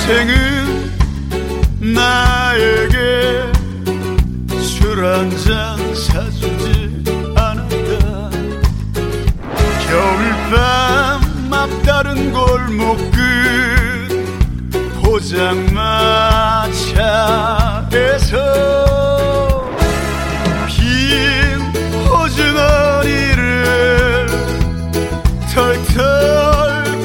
인생은 나에게 술 한잔 사주지 않았다. 겨울밤 앞다른 골목끝 포장마차에서 빈 호주머니를 털털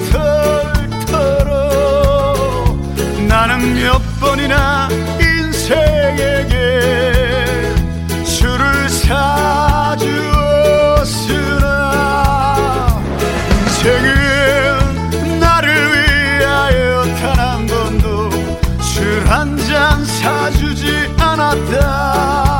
털어 나는 몇 번이나 인생에게 술을 사주었으나 인생은 나를 위하여 단 한 번도 술 한 잔 사주지 않았다.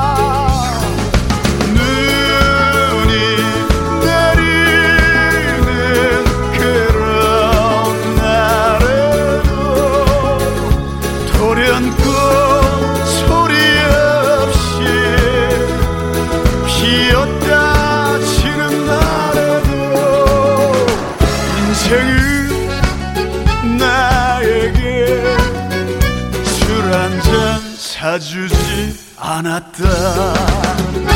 인생은 나에게 술 한 잔 사주지 않았다.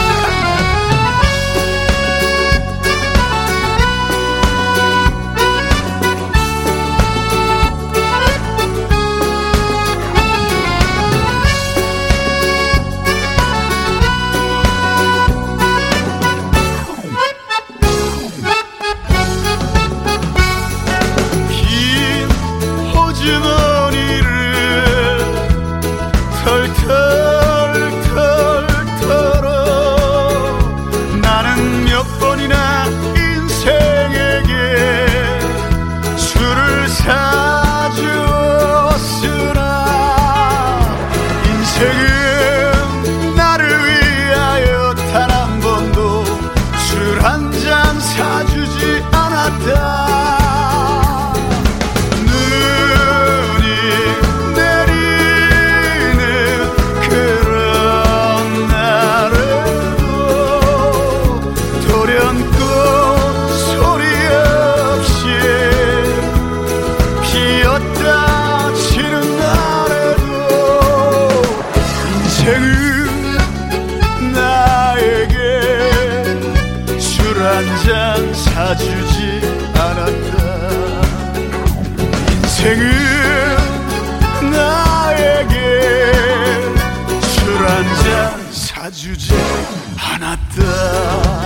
주머니를 털털 털어 나는 몇 번이나 인생에게 술을 사주었으나 인생은 나를 위하여 단 한 번도 술 한 잔 사주지 않았다. 인생은 나에게 술 한 잔 사주지 않았다. 인생은 나에게 술 한 잔 사주지 않았다.